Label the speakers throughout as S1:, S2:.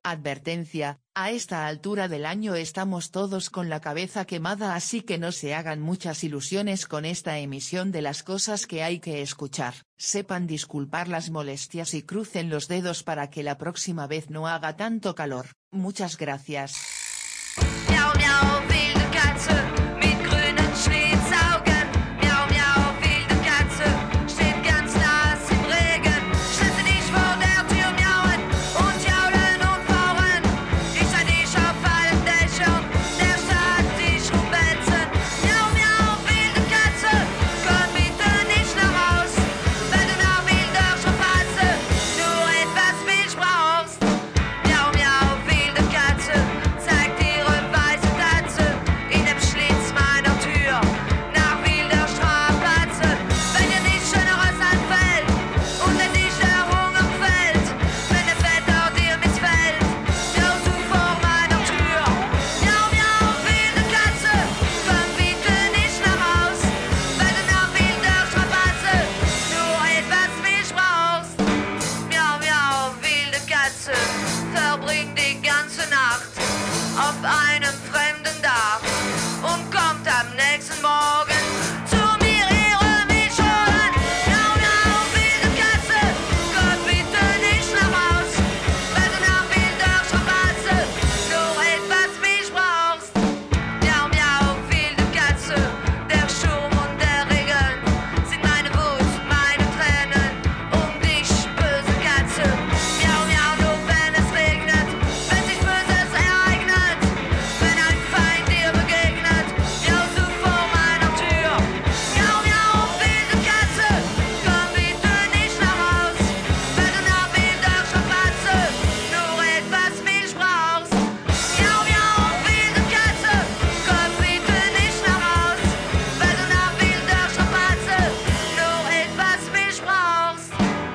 S1: Advertencia, a esta altura del año estamos todos con la cabeza quemada, así que no se hagan muchas ilusiones con esta emisión de las cosas que hay que escuchar. Sepan disculpar las molestias y crucen los dedos para que la próxima vez no haga tanto calor. Muchas gracias.
S2: Miau, miau, wilde Katze mit grünen Schlitzaugen. Miau, miau, wilde Katze steht ganz nass im Regen. Schlitte dich vor der Tür miauen und jaulen und fauchen. Ich seh dich auf allen Dächern der Stadt dich rumwälzen. Miau, miau, wilde Katze, komm bitte nicht nach Haus. Wenn du nach wilder Strapaze nur etwas Milch brauchst. Miau, miau, wilde Katze, zeigt ihre weiße Tatze in dem Schlitz meiner Tür. Nach wilder Strapaze, wenn dir nichts Schöneres einfällt und wenn dich der Hunger quält, wenn der Vetter dir missfällt, miaust du vor meiner Tür. Miau, miau, wilde Katze, komm bitte nicht nach Haus, wenn du nach wilder Strapaze nur etwas Milch brauchst. Miau, miau, wilde Katze, verbringt die ganze Nacht auf einem fremden Dach und kommt am nächsten Morgen zu mir ihre Milch holen. Miau, miau, wilde Katze, komm bitte nicht nach Haus, wenn du nach wilder Strapaze nur etwas Milch brauchst. Miau, miau, wilde Katze, der Sturm und der Regen sind meine Wut, meine Tränen dich, böse Katze. Miau, miau, nur wenn es regnet, wenn sich Böses ereignet, wenn ein Feind dir begegnet, miaust du vor meiner Tür. Miau, miau, wilde Katze, komm bitte nicht nach Haus, wenn du nach wilder Strapaze nur etwas Milch brauchst. Miau, miau, wilde Katze, komm bitte nicht nach Haus, wenn du nach wilder Strapaze nur etwas Milch brauchst.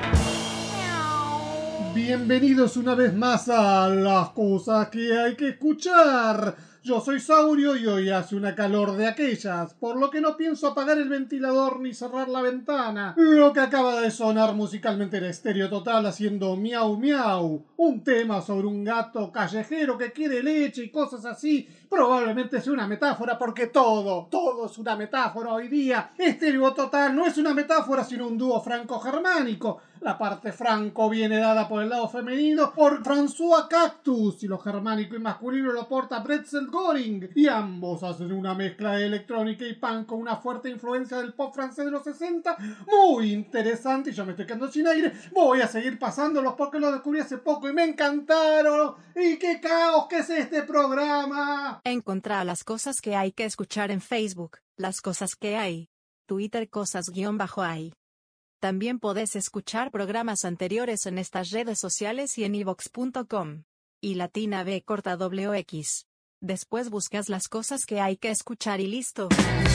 S2: Miau.
S3: Bienvenidos una vez más a las cosas que hay que escuchar. Yo soy Saurio y hoy hace una calor de aquellas, por lo que no pienso apagar el ventilador ni cerrar la ventana. Lo que acaba de sonar musicalmente era Estéreo Total haciendo Miau Miau, un tema sobre un gato callejero que quiere leche y cosas así. Probablemente sea una metáfora porque todo es una metáfora hoy día. Estéreo Total no es una metáfora sino un dúo franco-germánico. La parte franco viene dada por el lado femenino por François Cactus y lo germánico y masculino lo aporta Bretzel Goring, y ambos hacen una mezcla de electrónica y punk con una fuerte influencia del pop francés de los 60 muy interesante. Y yo me estoy quedando sin aire, voy a seguir pasándolos porque los descubrí hace poco y me encantaron. ¡Y qué caos que es este programa!
S4: Encontrá las cosas que hay que escuchar en Facebook, las cosas que hay. Twitter cosas_hay. También podés escuchar programas anteriores en estas redes sociales y en ivox.com. Y latina B corta WX. Después buscas las cosas que hay que escuchar y listo.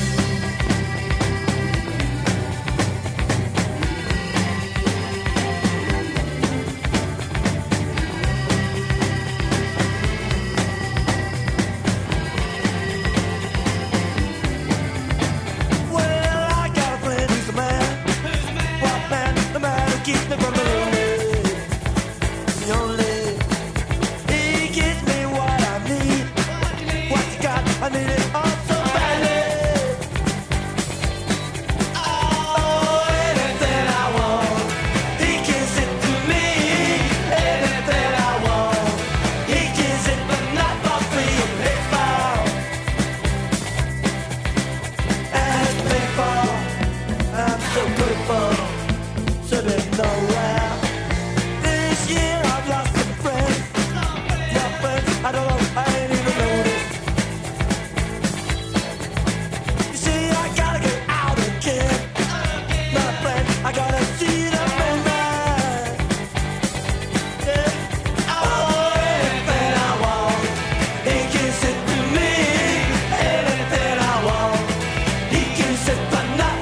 S5: I need it all so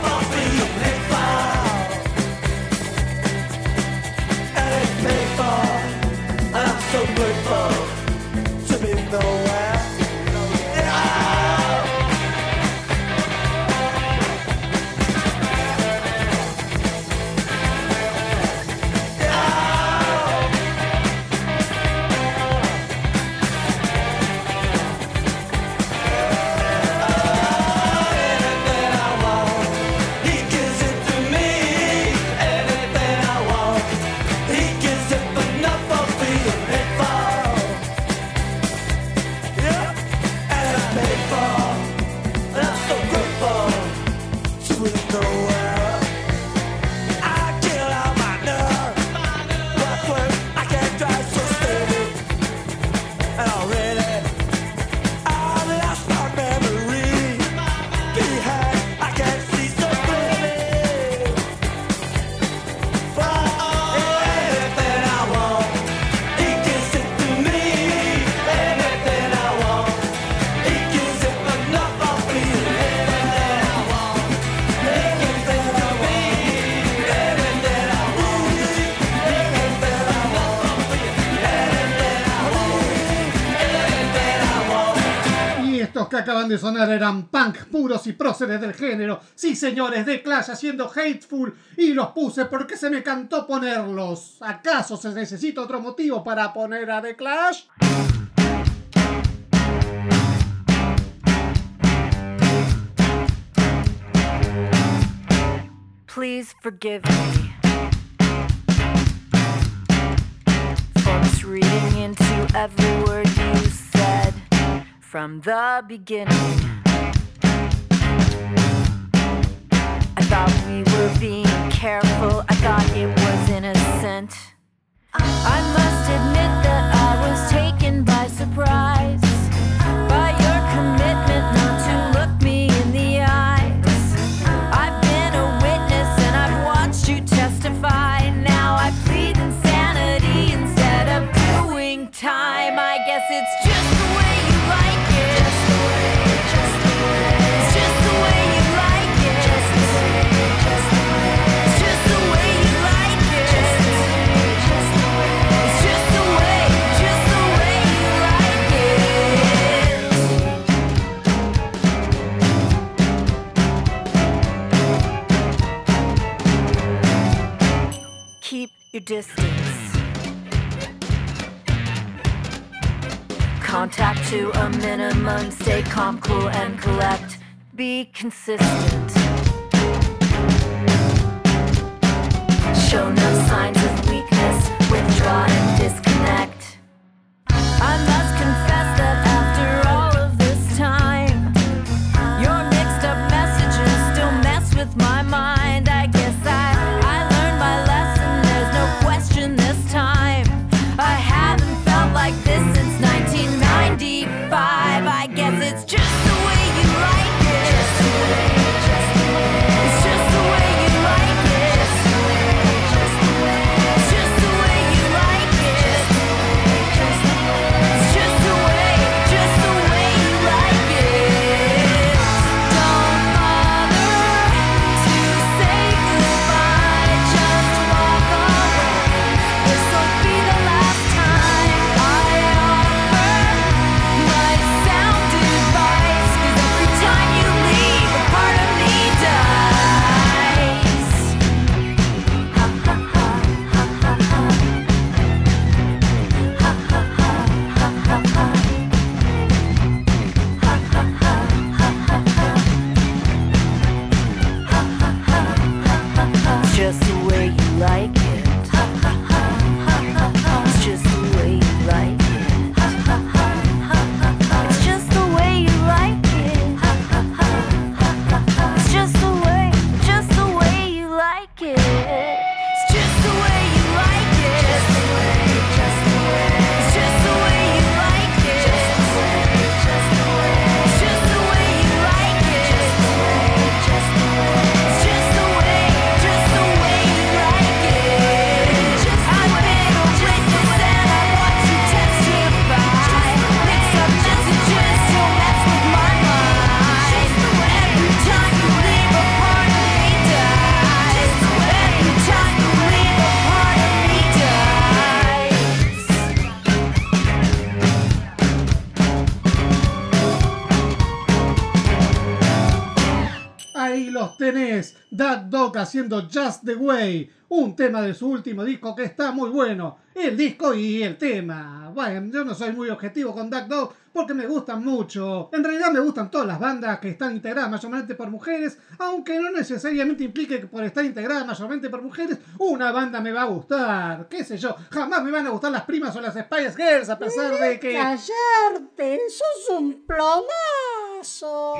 S5: fall.
S3: Estos que acaban de sonar eran punk puros y próceres del género. Sí, señores, The Clash haciendo Hateful, y los puse porque se me cantó ponerlos. ¿Acaso se necesita otro motivo para poner a The Clash?
S5: Please forgive me for misreading into every word you said from the beginning. I thought we were being careful, I thought it was innocent. I must admit that I was taken by surprise by your commitment not to look me in the eyes. I've been a witness and I've watched you testify. Now I plead insanity instead of doing time. I guess it's just the way you like it. It's just the way you like it. It's just the way you like it. It's just the way you like it. Keep your distance. Contact to a minimum. Stay calm, cool, and collect. Be consistent. Show no signs of weakness. Withdraw and disconnect. I must confess that after all of this time, your mixed up messages still mess with my mind. I guess I learned my lesson. There's no question this time. I haven't felt like this since 1995. I guess it's just the way you like it. It's just the way you like it. It's just the way you like it. It's just the way you like it. Don't bother to say goodbye. Just walk away. This will be the last time I offer my sound advice. 'Cause every time you leave, a part of me dies. Ha ha ha ha ha ha. Ha ha ha ha ha ha. Ha ha ha ha ha ha. Ha ha ha ha ha. It's just the way you like it. Ha ha ha ha ha ha. It's just the way you like it. Ha ha ha ha ha ha. It's just the way you like it. Ha ha ha ha ha ha. It's just the way you like it. It's just the way you like it. It's just the way you like it. It's just the way you like it. It's just the way you like it. I've been a witness and I watch you testify. Mix up messages, you'll mess with my mind. Every time you leave, a part of me dies. Every time you leave, a part of me dies.
S3: Ahí los tenés, That Dog haciendo Just the Way, un tema de su último disco que está muy bueno, el disco y el tema. Bueno, yo no soy muy objetivo con That Dog porque me gustan mucho. En realidad me gustan todas las bandas que están integradas mayormente por mujeres, aunque no necesariamente implique que por estar integrada mayormente por mujeres, una banda me va a gustar. Qué sé yo, jamás me van a gustar las primas o las Spice Girls a pesar de que...
S6: ¡Callarte! ¡Sos un plomazo!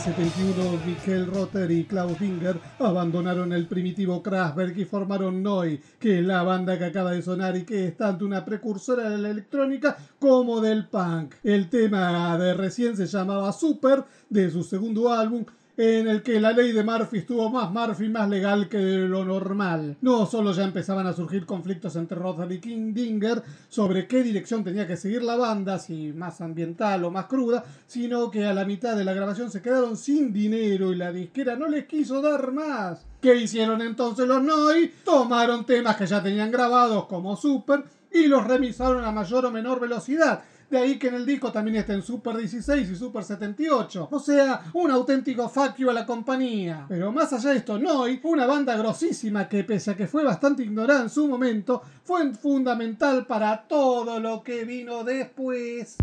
S3: 71, Michael Rother y Klaus Dinger abandonaron el primitivo Kraftwerk y formaron Neu!, que es la banda que acaba de sonar y que es tanto una precursora de la electrónica como del punk. El tema de recién se llamaba Super, de su segundo álbum, en el que la ley de Murphy estuvo más Murphy, más legal que de lo normal. No solo ya empezaban a surgir conflictos entre Rother y Dinger sobre qué dirección tenía que seguir la banda, si más ambiental o más cruda, sino que a la mitad de la grabación se quedaron sin dinero y la disquera no les quiso dar más. ¿Qué hicieron entonces los Neu!? Tomaron temas que ya tenían grabados como Super y los remisaron a mayor o menor velocidad. De ahí que en el disco también estén Super 16 y Super 78. O sea, un auténtico fuck you a la compañía. Pero más allá de esto, Neu!, una banda grosísima que pese a que fue bastante ignorada en su momento, fue fundamental para todo lo que vino después.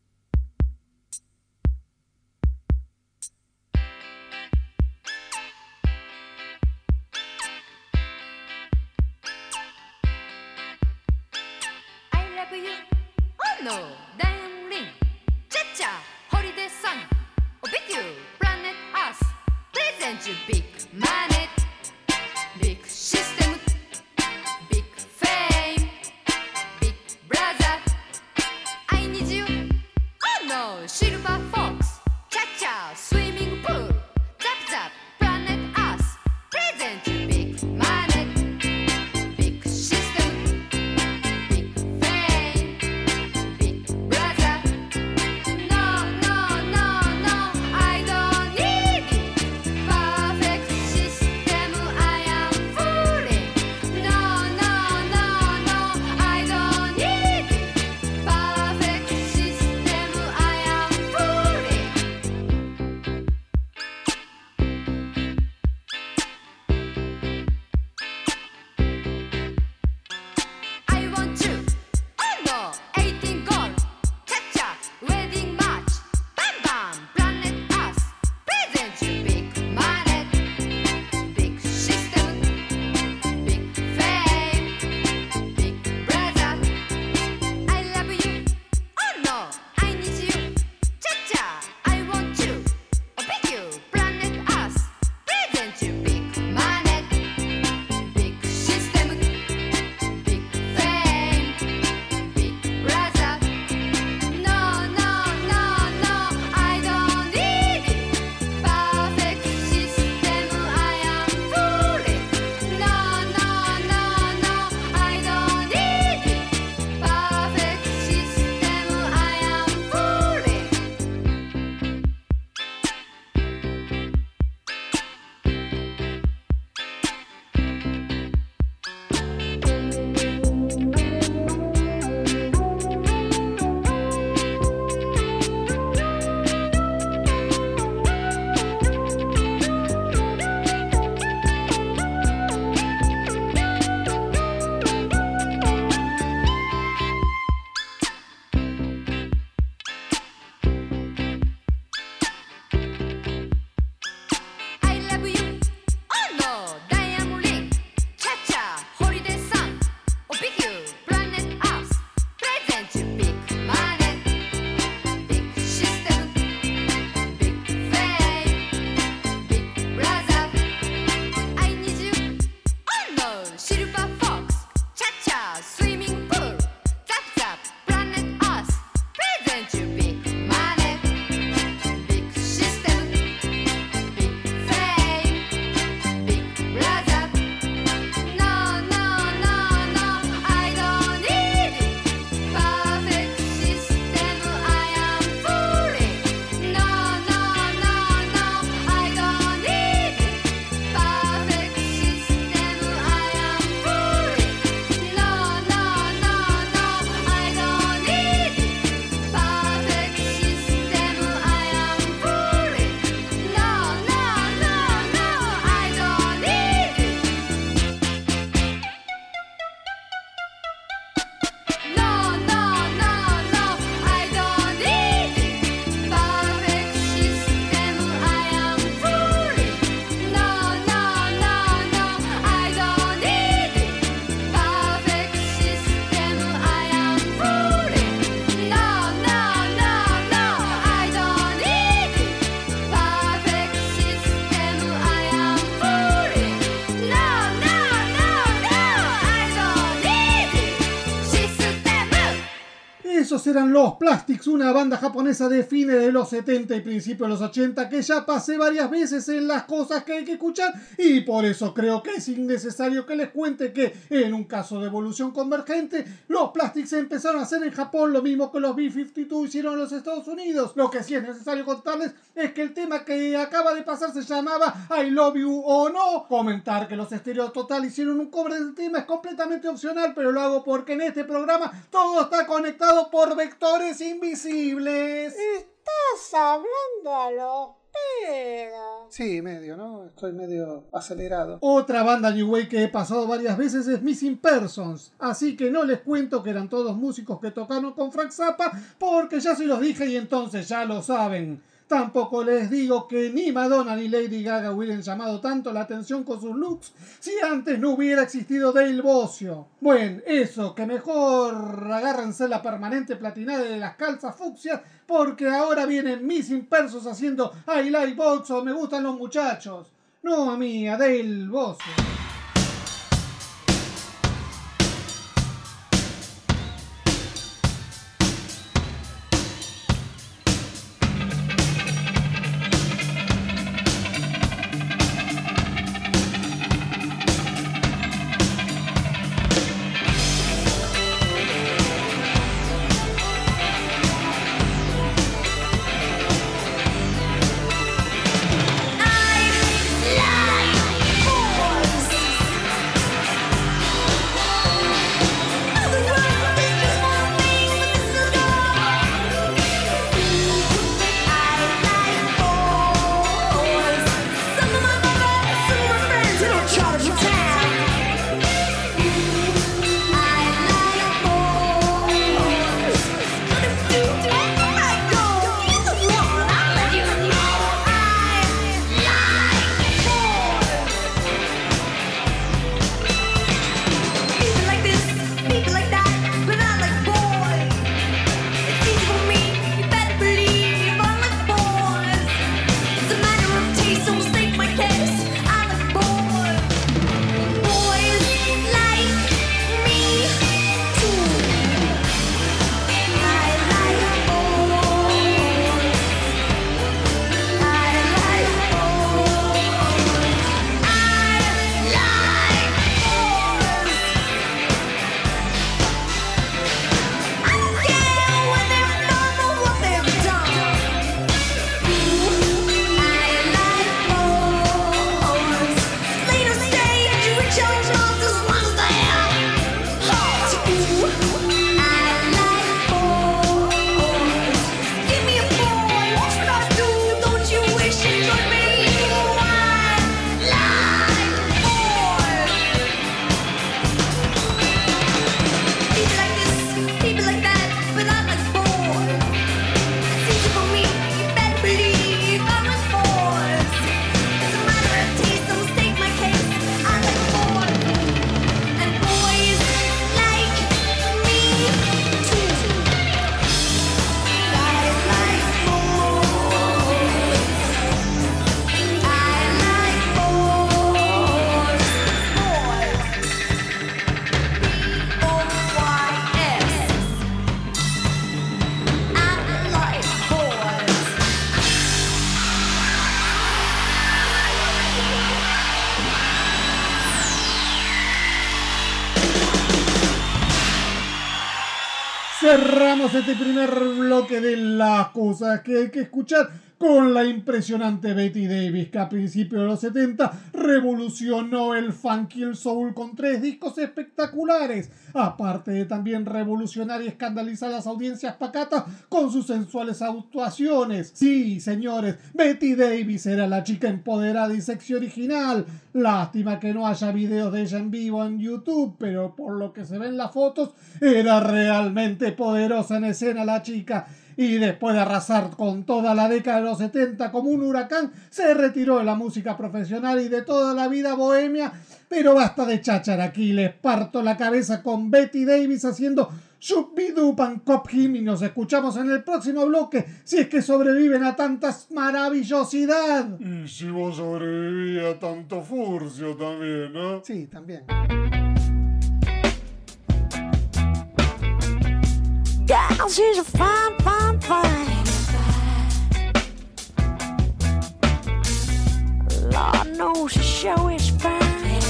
S5: I love you. Oh no, damn ring. Cha-cha, holiday sun. With you, planet Earth. Present you big planet, big system, big fame, big brother. I need you. Oh no, silver fox. Cha-cha, swimming pool. Zap zap, planet Earth. Present you big planet, big system, big fame, big brother.
S3: Esos eran los Plastics, una banda japonesa de fines de los 70 y principios de los 80 que ya pasé varias veces en las cosas que hay que escuchar, y por eso creo que es innecesario que les cuente que en un caso de evolución convergente, los Plastics empezaron a hacer en Japón lo mismo que los B-52 hicieron en los Estados Unidos. Lo que sí es necesario contarles es que el tema que acaba de pasar se llamaba I Love You o No. Comentar que los Stereo Total hicieron un cover del tema es completamente opcional, pero lo hago porque en este programa todo está conectado por vectores invisibles.
S6: Estás hablando a los pedos.
S3: Sí, medio, ¿no? Estoy medio acelerado. Otra banda New Wave que he pasado varias veces es Missing Persons. Así que no les cuento que eran todos músicos que tocaron con Frank Zappa, porque ya se los dije y entonces ya lo saben. Tampoco les digo que ni Madonna ni Lady Gaga hubieran llamado tanto la atención con sus looks si antes no hubiera existido Dale Bossio. Bueno, eso, que mejor agárrense la permanente platinada de las calzas fucsias, porque ahora vienen Missing Persons haciendo I Like Box o Me Gustan los Muchachos. No a mí, a Dale Bossio. Cerramos este primer bloque de las cosas que hay que escuchar con la impresionante Betty Davis, que a principios de los 70 revolucionó el funk y el soul con 3 discos espectaculares, aparte de también revolucionar y escandalizar a las audiencias pacatas con sus sensuales actuaciones. Sí, señores, Betty Davis era la chica empoderada y sexy original. Lástima que no haya videos de ella en vivo en YouTube, pero por lo que se ven las fotos, era realmente poderosa en escena la chica. Y después de arrasar con toda la década de los 70 como un huracán, se retiró de la música profesional y de toda la vida bohemia. Pero basta de cháchara, aquí les parto la cabeza con Betty Davis haciendo Shub-Be-Doo and Cop Him, y nos escuchamos en el próximo bloque, si es que sobreviven a tanta maravillosidad.
S7: Y si vos sobrevivís a tanto furcio también, ¿no?
S3: Sí, también.
S5: Got
S8: Girl, she's a fine, fine, fine. Lord knows she sure is fine.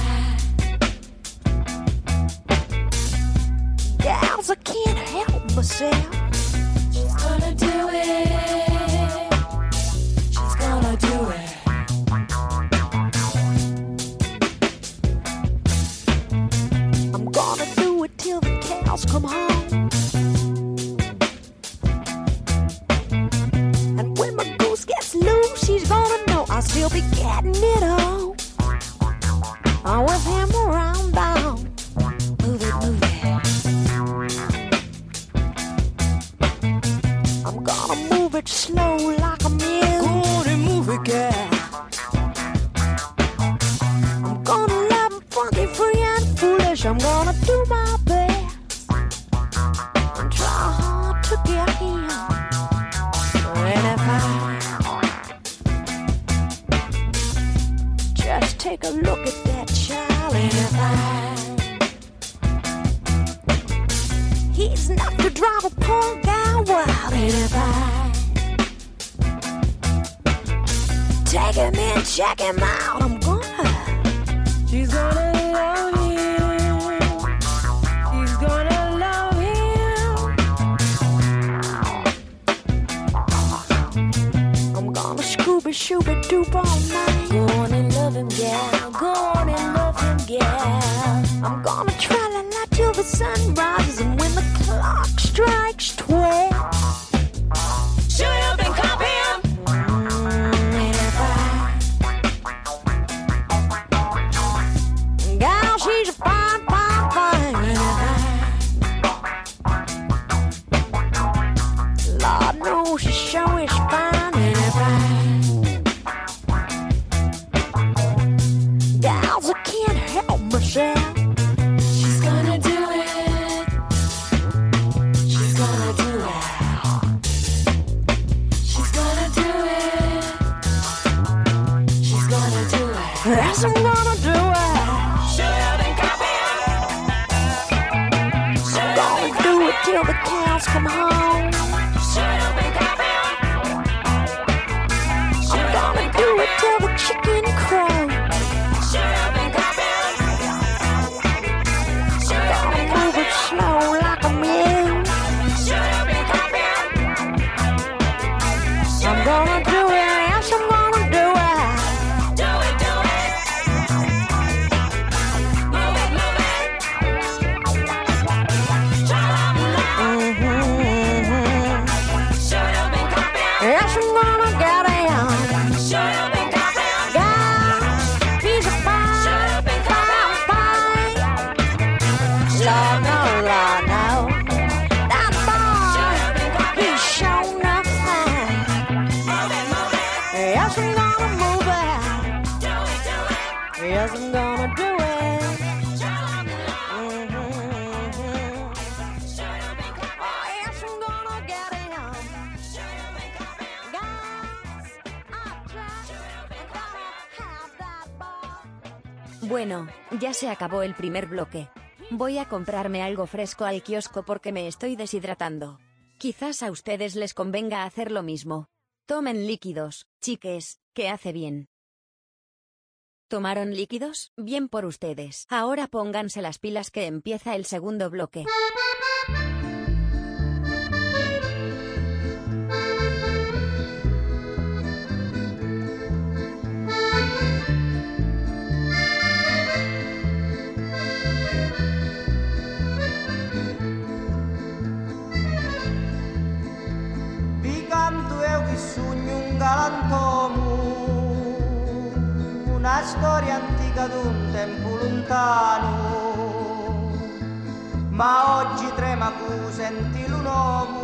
S8: Gals, I can't help myself.
S5: She's gonna do it. She's gonna do it.
S8: I'm gonna do it till the cows come home. And when my goose gets loose, she's gonna know I'll still be getting it on. I'm with him around town. Move it, move it. I'm gonna move it slow like a mule. Go on and move it, girl. I'm gonna love it funky, free and foolish. I'm gonna do my best and try hard to get him. And if I just take a look at that child, and if he's enough to drive a poor guy wild, and if take him in, check him out, I'm gonna. She's gonna love him. She's gonna love him. I'm gonna Scooby-Shooby-Doop all night.
S5: Go on and love him, gal. Go on and love him, gal.
S8: I'm gonna tra-la-la till the sun rises, and when the clock strikes 12,
S5: Shoot up and cop him.
S8: gal, she's a fine, fine, fine. Lord knows she sure is fine. Gals, I can't help myself.
S5: She's gonna do it. She's gonna do it. She's gonna do it. She's gonna do it.
S8: Yes, I'm gonna do it.
S5: Shoot up and cop him. Shoot up and
S8: Gonna do it till the cows come home.
S5: Shoot up and cop him.
S8: I'm gonna do it till the chicken crow.
S5: Shoot up and cop him. Shoot up and cop
S8: Move it slow like a mule.
S5: Shoot up and cop him.
S8: I'm gonna do it. Yes, I'm gonna do it.
S5: Do it, do it. Move it, move it. Cha-la-la. Shoot up and cop him.
S8: Yes, I'm gonna get it.
S5: Shoot up and cop him.
S8: God, he's a fine, fine, fine. Lord, no, Lord, no. That boy, he's sure enough fine.
S5: Move it, move it.
S8: Yes, I'm gonna move it.
S5: Do it, do it.
S8: Yes, I'm gonna do it. Oh, yes, I'm gonna get it. Guys, I tried and gotta have that ball.
S9: Bueno, ya se acabó el primer bloque. Voy a comprarme algo fresco al kiosco porque me estoy deshidratando. Quizás a ustedes les convenga hacer lo mismo. Tomen líquidos, chiques, que hace bien. ¿Tomaron líquidos? Bien por ustedes. Ahora pónganse las pilas que empieza el segundo bloque.
S10: Vi canto eu che sogno un galantomo, una storia antica d'un tempo lontano, ma oggi trema cu senti l'uomo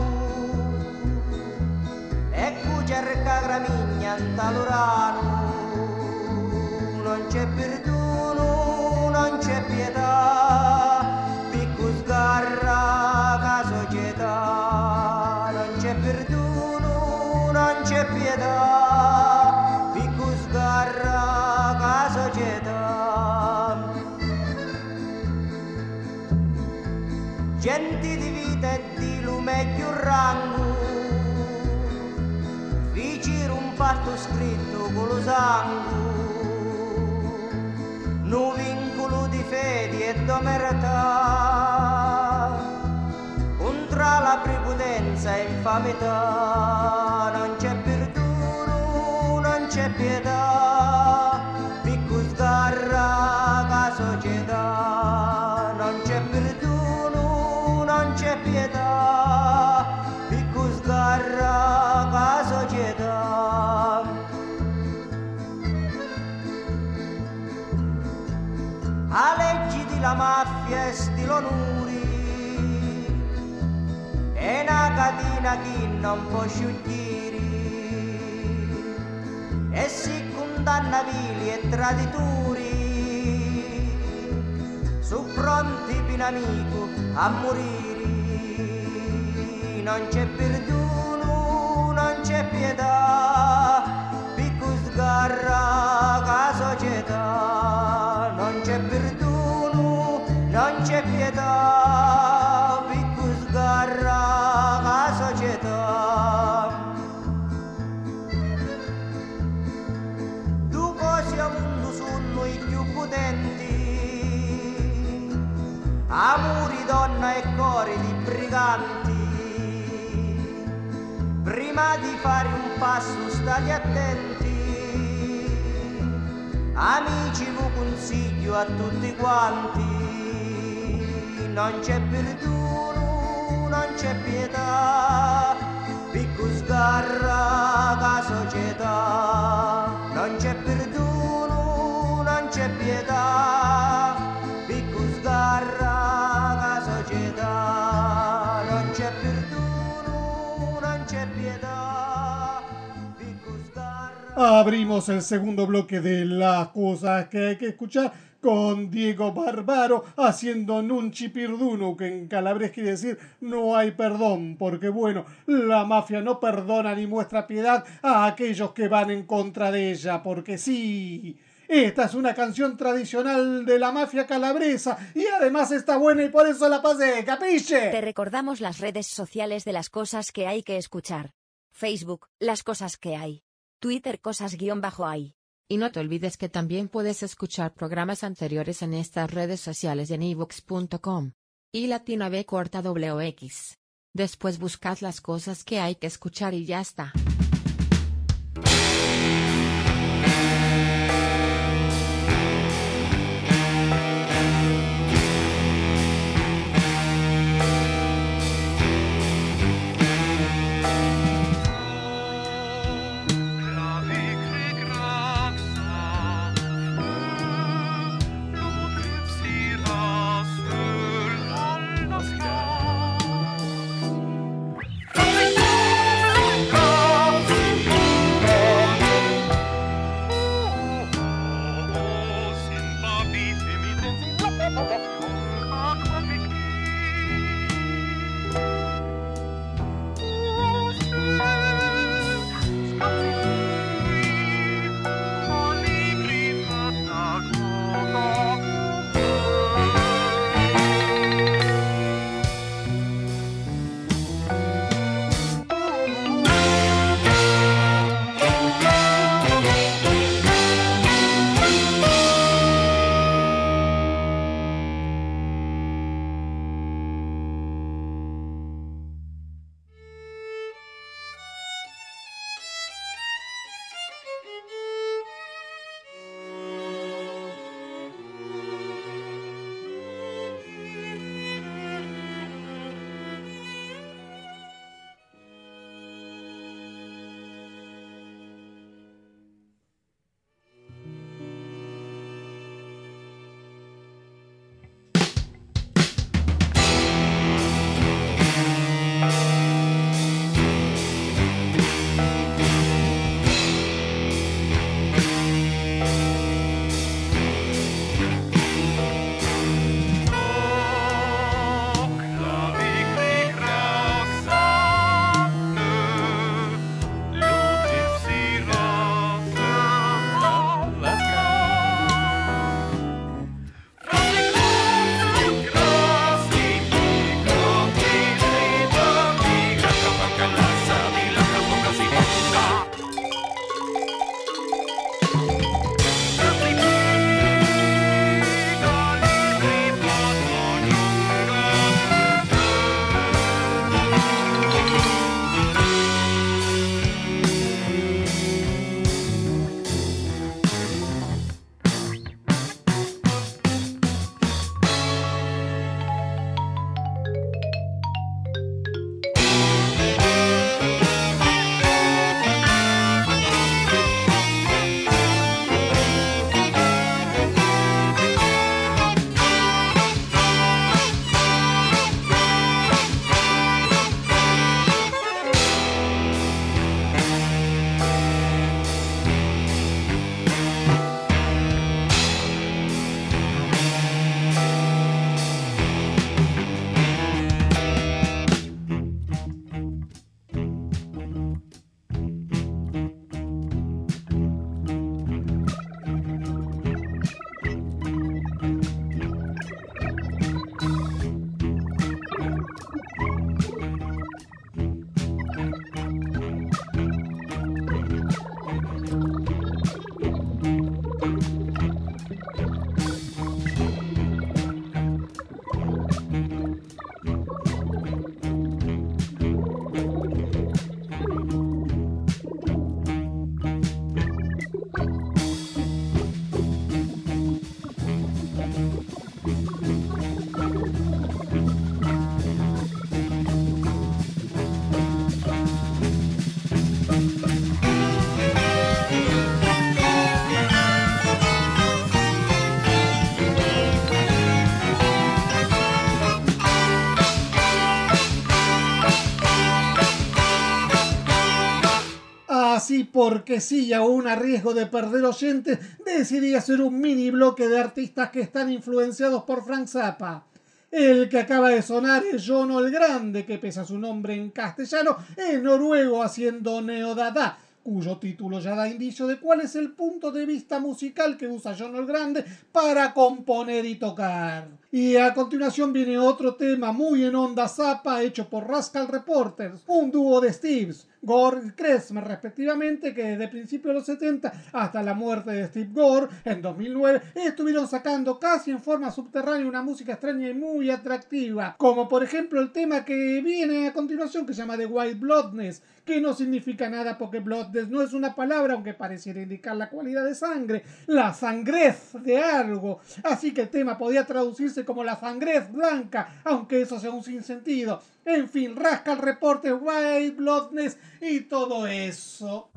S10: e cu cerca gramigna in talorano, non c'è perdono, non c'è pietà, picco sgarra la società, non c'è perdono, non c'è pietà, picco sgarra la società. gente di vita e di lume più rango, vicino un patto scritto con lo sangue, un vincolo di fede e d'omertà, contro la prepotenza e infamità, non c'è perdono, non c'è pietà, picco sgarra la società, non c'è perdono, non c'è pietà, picco sgarra la società. A leggi di la mafia e stilo nuri, è una catena che non può sciugliere, e si condanna vili e traditori, su pronti per amico a morire. Non c'è perdono, non c'è pietà, picco sgarra la società. Non c'è perdono, non c'è pietà, picco sgarra la società. Tu cose a mondo sono i più potenti, amori, donna e cori di briganti. Prima di fare un passo state attenti, amici vi consiglio a tutti quanti. Non c'è perdono, non c'è pietà, picco sgarra la società. Non c'è perdono, non c'è pietà, picco sgarra la società. Non c'è perdono, non c'è pietà, picco sgarra.
S3: Abrimos el segundo bloque de las cosas que hay que escuchar con Diego Barbaro haciendo Nunchi Pirduno, que en calabrés quiere decir no hay perdón, porque bueno, la mafia no perdona ni muestra piedad a aquellos que van en contra de ella, porque sí, esta es una canción tradicional de la mafia calabresa y además está buena y por eso la pasé, ¿capiche?
S9: Te recordamos las redes sociales de las cosas que hay que escuchar. Facebook, las cosas que hay. Twitter, cosas_hay.
S11: Y no te olvides que también puedes escuchar programas anteriores en estas redes sociales en iVoox.com. Y Latina B corta WX. Después buscad las cosas que hay que escuchar y ya está.
S2: Go!
S3: Y porque sí, aún a riesgo de perder oyentes, decidí hacer un mini bloque de artistas que están influenciados por Frank Zappa. El que acaba de sonar es Jono el Grande, que pese a su nombre en castellano, es noruego haciendo neodada, cuyo título ya da indicio de cuál es el punto de vista musical que usa Jono el Grande para componer y tocar. Y a continuación viene otro tema muy en onda Zappa hecho por Rascal Reporters, un dúo de Steves, Gore y Klezmer respectivamente, que desde principios de los 70 hasta la muerte de Steve Gore en 2009 estuvieron sacando casi en forma subterránea una música extraña y muy atractiva, como por ejemplo el tema que viene a continuación que se llama The White Bloodness, que no significa nada porque bloodness no es una palabra, aunque pareciera indicar la cualidad de sangre, la sangrez de algo, así que el tema podía traducirse como la sangrez blanca, aunque eso sea un sinsentido. En fin, Rascal Reporter, White Bloodness y todo eso.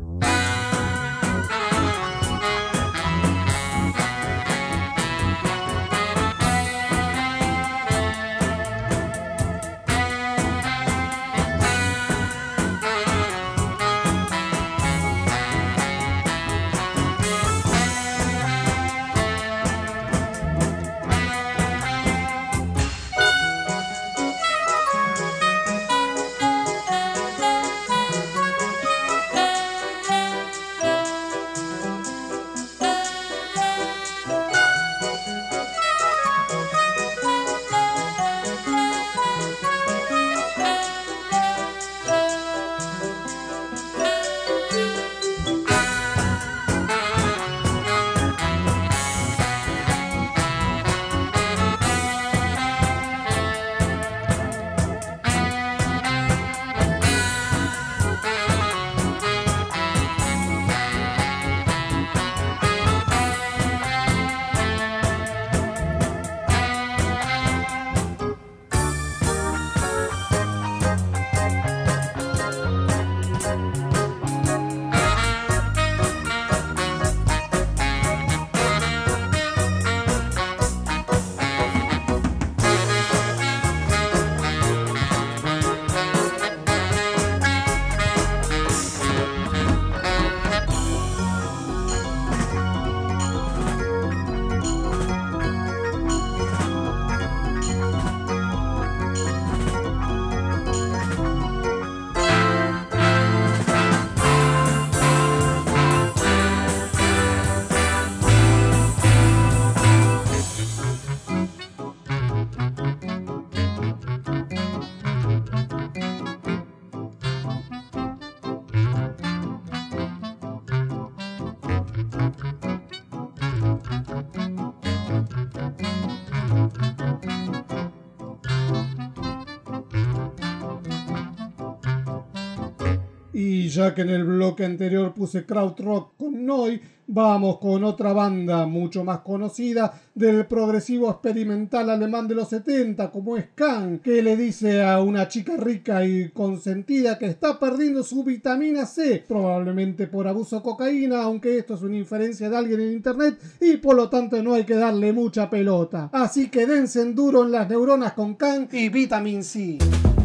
S3: Y ya que en el bloque anterior puse krautrock con Neu, vamos con otra banda mucho más conocida del progresivo experimental alemán de los 70, como es Can, que le dice a una chica rica y consentida que está perdiendo su vitamina C, probablemente por abuso de cocaína, aunque esto es una inferencia de alguien en internet y por lo tanto no hay que darle mucha pelota. Así que dense en duro en las neuronas con Can y Vitamin C.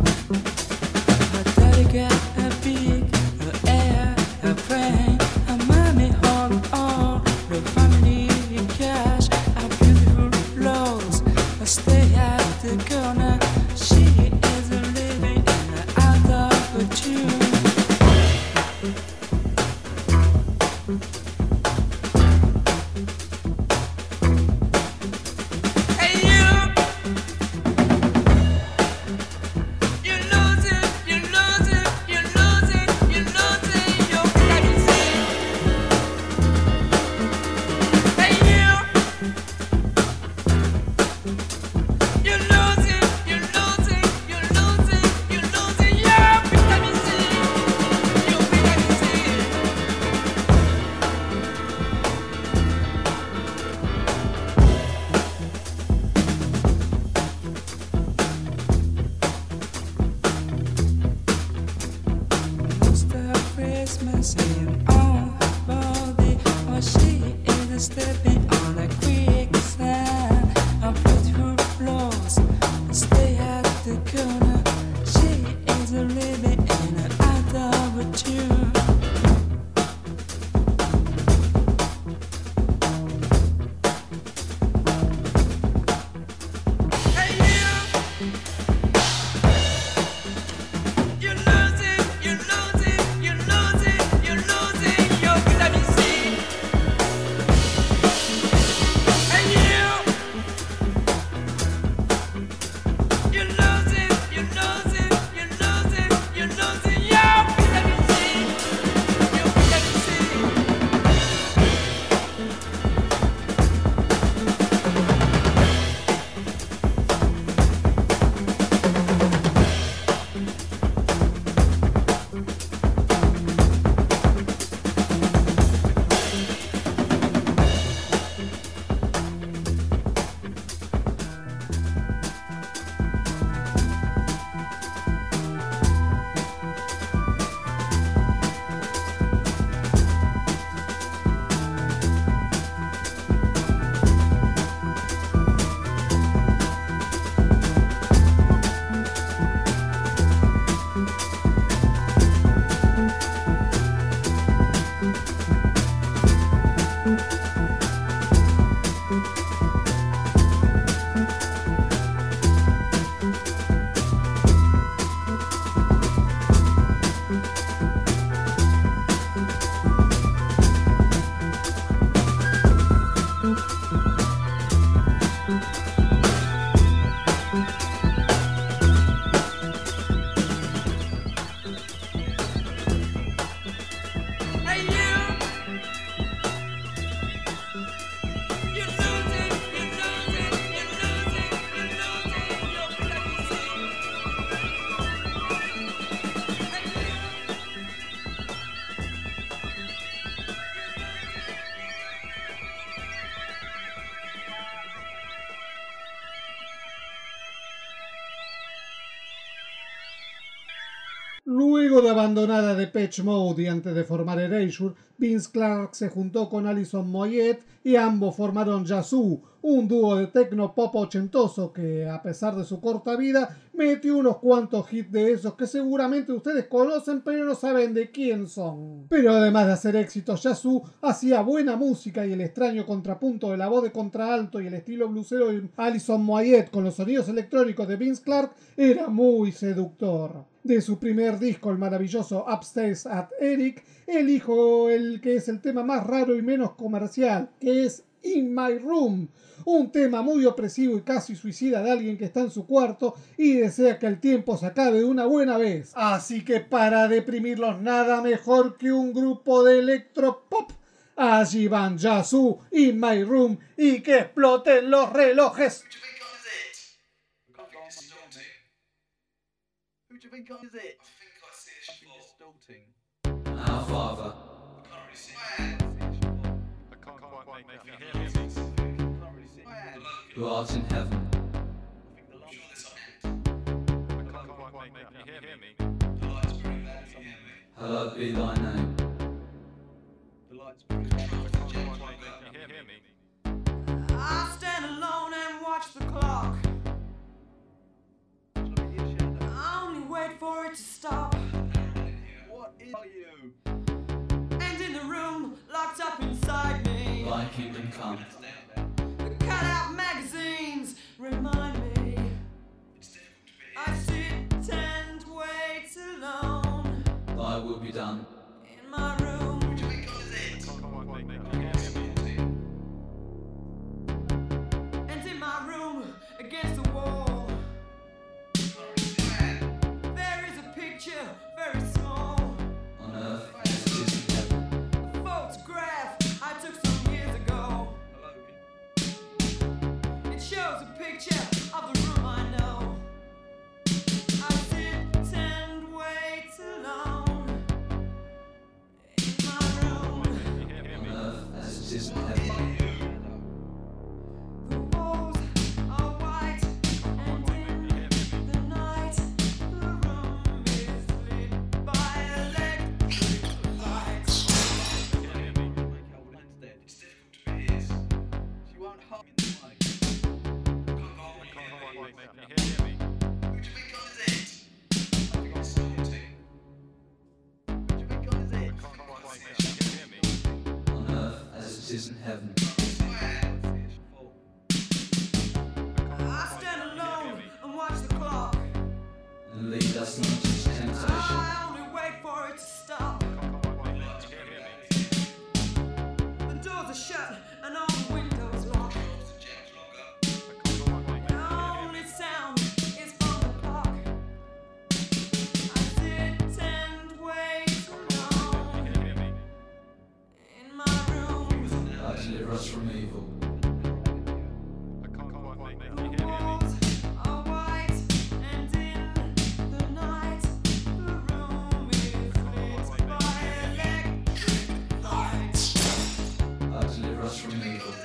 S12: Stay at the corner. She is living out of a tune. Hey you lose it, you lose it, you lose it, you lose it, your privacy. Hey you. You lose it, you lose it, you lose it, you lose it, yeah, vitamin C, you vitamin C. Most of Christmas in on her body, while she is stepping on a quicksand. I put her floors, stay at the corner. She is living in an out of a tune.
S3: Luego de abandonar a Depeche Mode y antes de formar Erasure, Vince Clarke se juntó con Alison Moyet y ambos formaron Yazoo, un dúo de techno pop ochentoso que, a pesar de su corta vida, metió unos cuantos hits de esos que seguramente ustedes conocen pero no saben de quién son. Pero además de hacer éxitos, Yazoo hacía buena música y el extraño contrapunto de la voz de contralto y el estilo blusero de Alison Moyet con los sonidos electrónicos de Vince Clarke era muy seductor. De su primer disco, el maravilloso Upstairs at Eric, elijo el que es el tema más raro y menos comercial, que es In My Room, un tema muy opresivo y casi suicida de alguien que está en su cuarto y desea que el tiempo se acabe de una buena vez. Así que para deprimirlos nada mejor que un grupo de electropop. Allí van Yazoo, In My Room y que exploten los relojes.
S13: Who do you think is it? I think I see it. I think it's Stalting.
S14: Our Father.
S13: I can't really see it. I can't quite make you hear me. I can't really see it.
S14: Who art in heaven.
S13: I think the lights. I can't quite make you hear me. The lights bring that you hear me.
S14: Hallowed be thy name.
S13: The lights bring that you hear me.
S10: I stand alone and watch the clock. I only wait for it to stop.
S13: What are you?
S10: And in the room, locked up inside me,
S14: Thy kingdom come.
S10: the cut-out magazines remind me. I sit and wait alone
S14: Thy will be done.
S10: in my room.
S13: Who do you think is it? I can't quite make you hear me.
S10: And in my room, against the wall, there is a picture, very small,
S14: On earth as it is in heaven.
S10: a photograph I took some years ago. It shows a picture of the room I know. I sit and wait alone in my room.
S14: On earth as it is in heaven.
S10: The walls are white, and in the night, the room is lit by electric lights.
S13: It's difficult to be his. She won't hug in the mic. I can't quite make you hear me. Who do you think is it? I think it's Stalting. Who do you think is it? I can't quite make you hear me.
S14: On earth as it is in heaven.
S10: I stand alone and watch the clock.
S14: And lead us not into temptation.
S10: I only wait for it to stop. The doors are shut and all the windows locked. The only sound is from the clock. I sit and wait alone in my room.
S14: God deliver us from evil.
S10: The walls are white, and in the night, the room is lit by electric lights.
S14: God deliver us from evil.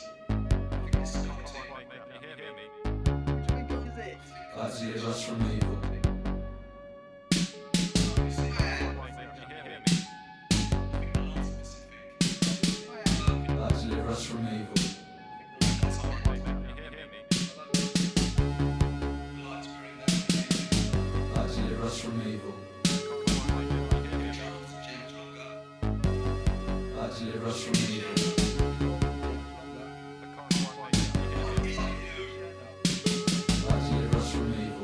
S14: God deliver us from evil. God deliver us from evil. God deliver us from evil. God deliver us from evil. God deliver us from evil.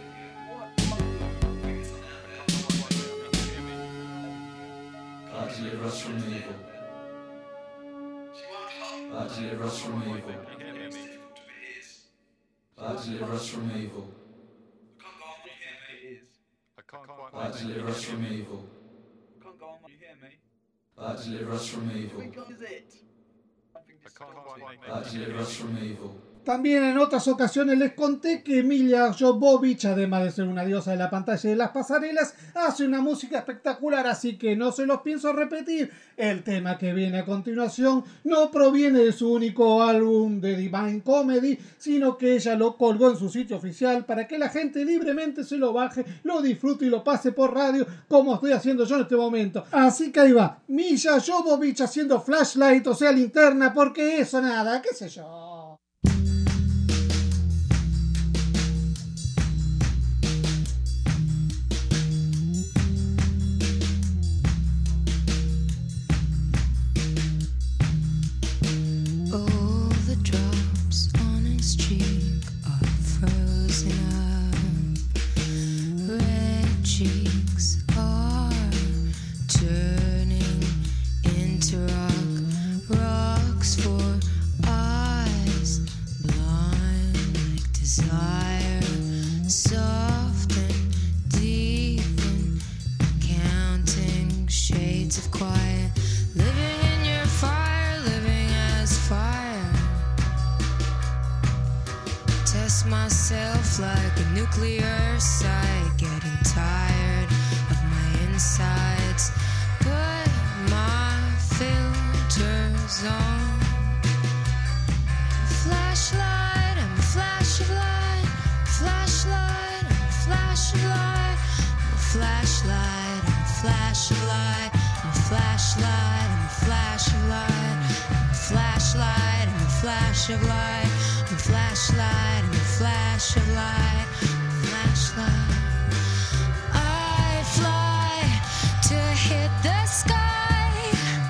S14: God deliver us from evil. God deliver us from evil. God deliver us from evil. God deliver us from evil.
S13: Can't go on, you hear me?
S14: God deliver us from evil.
S13: Who is it? I think it's Stalting.
S14: God deliver us from evil.
S3: También en otras ocasiones les conté que Milla Jovovich, además de ser una diosa de la pantalla y de las pasarelas, hace una música espectacular, así que no se los pienso repetir. El tema que viene a continuación no proviene de su único álbum de Divine Comedy, sino que ella lo colgó en su sitio oficial para que la gente libremente se lo baje, lo disfrute y lo pase por radio, como estoy haciendo yo en este momento. Así que ahí va, Milla Jovovich haciendo Flashlight, o sea, linterna, porque eso nada, qué sé yo.
S12: All the drops on his cheek are frozen up. Red cheeks are turning into rocks for eyes blind like desire, soft and deep and counting shades of quiet, living in your fire, living as fire. Test myself like a nuclear site, getting tired of my insides. Put my filters on. Flashlight, I'm a flash of light. Flashlight, I'm a flash of light. I'm a flashlight, I'm a flash of light. I'm a flashlight, I'm a flash of light. I'm a flashlight, I'm a flash of light. I'm a flashlight, I'm a flash of light. I'm a flashlight. I fly to hit the sky,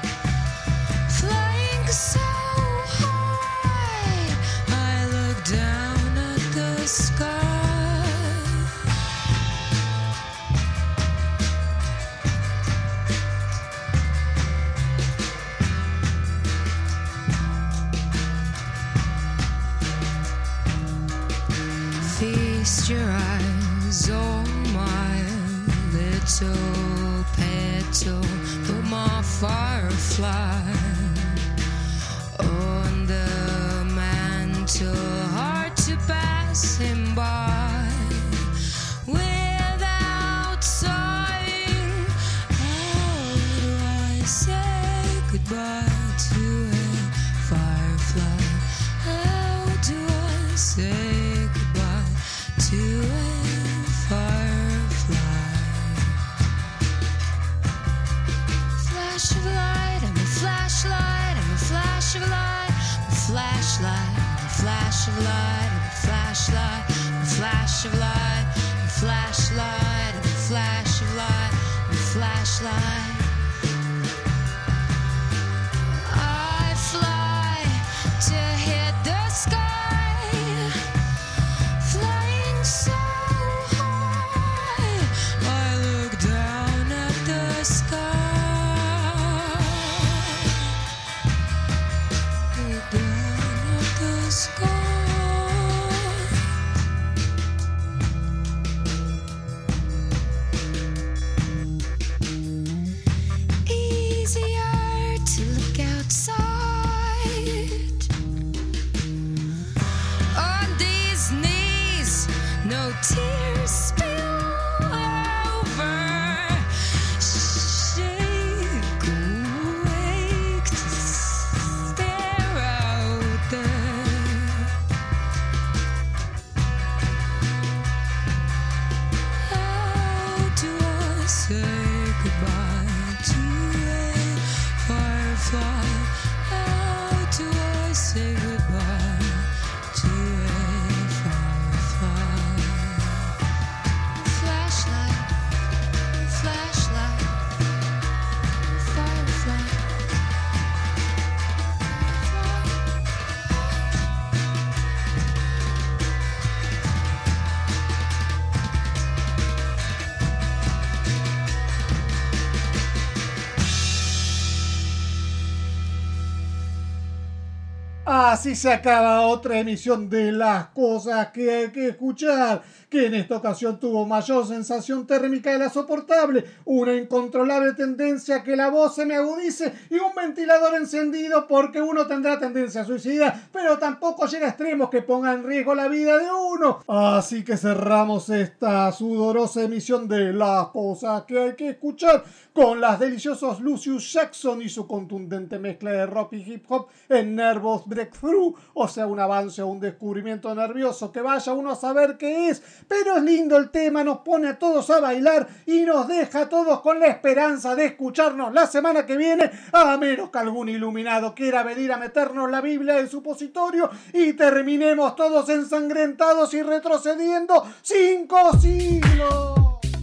S12: flying so high. I look down at the sky. Feast your eyes on my little petal, put my firefly on the mantle, hard to pass him by without sighing. How do I say goodbye to a firefly? How do I say goodbye to a firefly? Flash of light, I'm a flashlight, I'm a flash of light. I'm a flashlight, I'm a flash of light, I'm a flashlight, I'm a flash of light. I'm a flashlight, I'm a flash of light, I'm a flashlight. I fly to hit the sky, flying so high. I look down at the sky. Look down at the sky. Easier to look outside on these knees, no tears spill over. Shake awake to stare out there. How do I say goodbye to a firefly? How do I say goodbye to a firefly? Flashlight, flashlight, firefly.
S3: Así se acaba otra emisión de Las Cosas que hay que escuchar. que en esta ocasión tuvo mayor sensación térmica de la soportable, una incontrolable tendencia a que la voz se me agudice y un ventilador encendido porque uno tendrá tendencia suicida, pero tampoco llega a extremos que pongan en riesgo la vida de uno. Así que cerramos esta sudorosa emisión de Las Cosas que hay que escuchar con las deliciosos Lucius Jackson y su contundente mezcla de rock y hip hop en Nervous Breakthrough, o sea, un avance o un descubrimiento nervioso que vaya uno a saber qué es, pero es lindo el tema, nos pone a todos a bailar y nos deja a todos con la esperanza de escucharnos la semana que viene, a menos que algún iluminado quiera venir a meternos la Biblia del supositorio y terminemos todos ensangrentados y retrocediendo 5 siglos.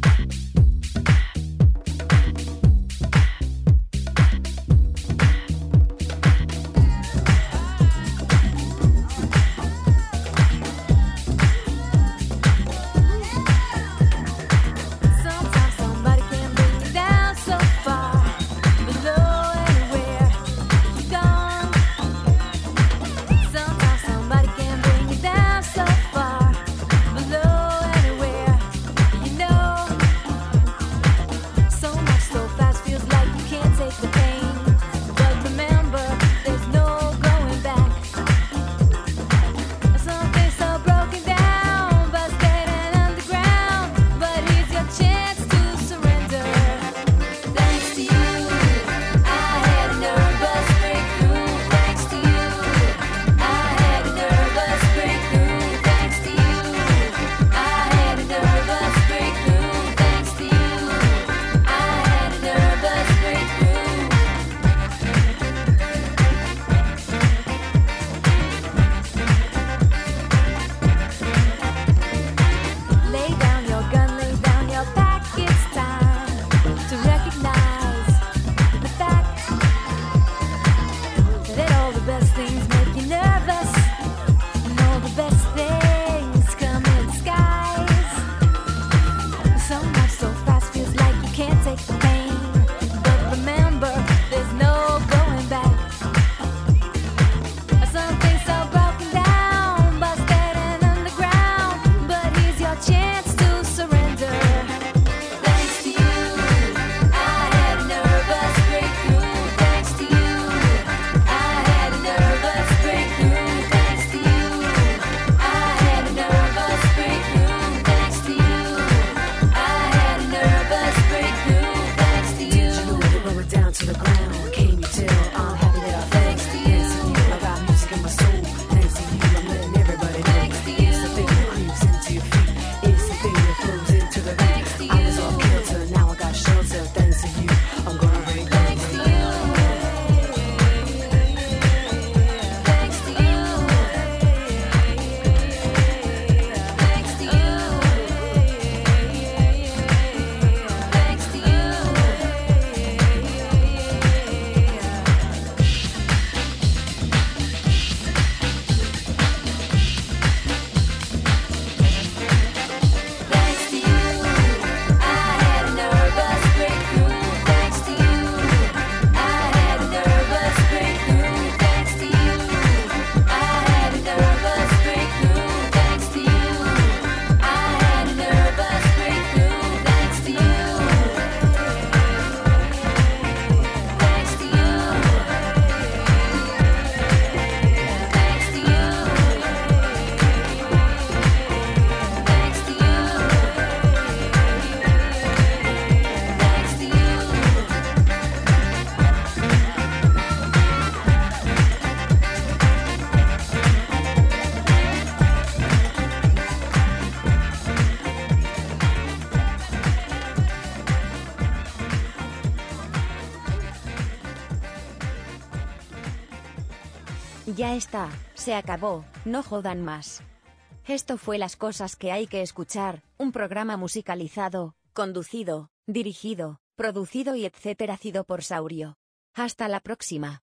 S9: Ya está, se acabó, no jodan más. Esto fue Las Cosas que hay que escuchar, un programa musicalizado, conducido, dirigido, producido y etcétera por Saurio. Hasta la próxima.